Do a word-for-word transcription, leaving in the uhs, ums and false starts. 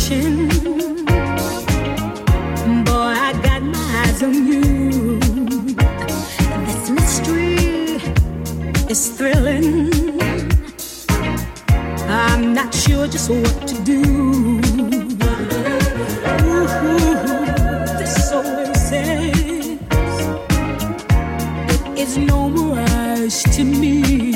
searching. Boy, I got my eyes on you. This mystery is thrilling. I'm not sure just what to do. Ooh, this oasis, it is no mirage to me.